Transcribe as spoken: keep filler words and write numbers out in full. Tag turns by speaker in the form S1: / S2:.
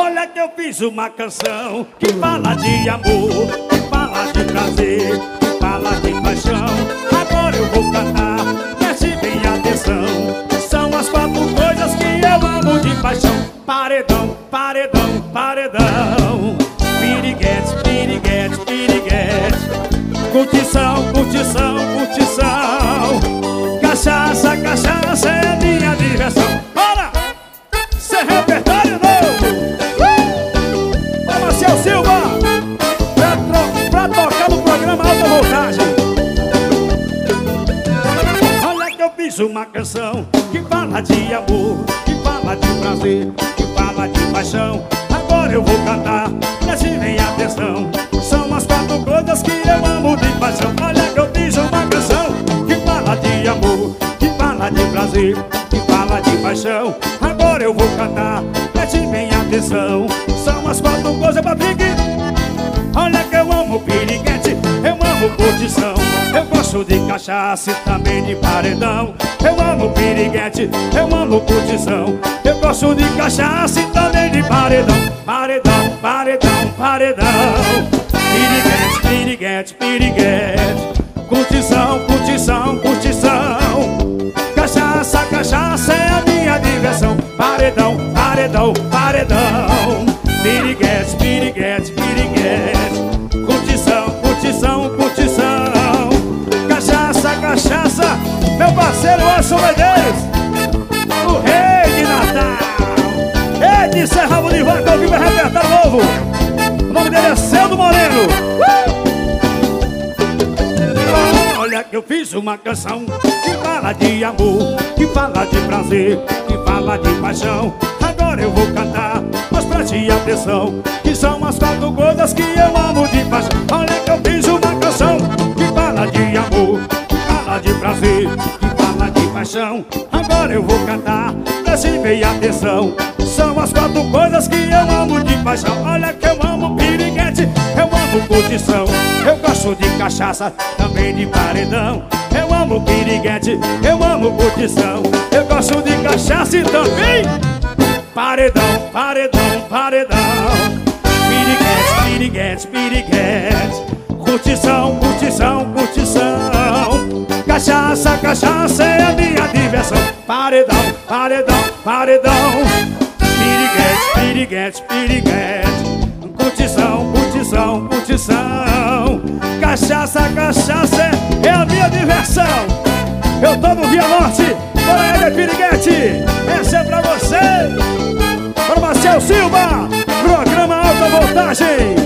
S1: Olha que eu fiz uma canção que fala de amor, que fala de prazer, que fala de paixão. Agora eu vou cantar, preste bem atenção. São as quatro coisas que eu amo de paixão. Paredão, paredão, paredão. Piriguete, piriguete, piriguete. Curtição, curtição, curtição. Cachaça, cachaça é a minha diversão. Bora! Cê repertório novo! Ô Marcel Silva! Pra, tro pra tocar no programa Alta Voltagem. Olha que eu fiz uma canção que fala de amor, que fala de prazer, que fala de paixão. Agora eu vou cantar, preste bem atenção. São as quatro coisas que eu amo de paixão. Olha que eu fiz uma canção que fala de amor, que fala de prazer, que fala de paixão. Agora eu vou cantar, preste bem atenção. São as quatro coisas, Patrick. Olha que eu amo piriguete, eu amo curtição. Eu gosto de cachaça e também de paredão. Eu amo piriguete, eu amo curtição. Eu gosto de cachaça e também de paredão. Paredão, paredão, paredão. Piriguete, piriguete, piriguete. Curtição, curtição, curtição. Cachaça, cachaça é a minha diversão. Paredão, paredão, paredão. Piriguete, piriguete, piriguete. Curtição, curtição, curtição. Cachaça, cachaça. Meu parceiro Anderson Medeiros, o rei de Natal. Ed Serra Bolivar, que eu vivo repertório novo. O nome dele é Celdo Moreno. uh! Olha que eu fiz uma canção que fala de amor, que fala de prazer, que fala de paixão. Agora eu vou cantar, mas preste atenção, que são as quatro coisas que eu amo de paixão. Olha que eu fiz uma canção que fala de amor, que fala de prazer, que fala de paixão. Agora eu vou cantar, preste bem atenção. São as quatro coisas que eu amo de paixão. Olha que eu amo piriguete, eu amo curtição. Eu gosto de cachaça, também de paredão. Eu amo piriguete, eu amo curtição. Eu gosto de cachaça e também paredão, paredão, paredão. Piriguete, piriguete, piriguete. Curtição, curtição, curtição. Cachaça, cachaça é a minha diversão. Paredão, paredão, paredão. Piriguete, piriguete, piriguete. Curtição, curtição, curtição. Cachaça, cachaça é a minha diversão. Eu tô no Via Norte, para ele é piriguete. Essa é pra você. Para Marcel Silva, programa Alta Voltagem.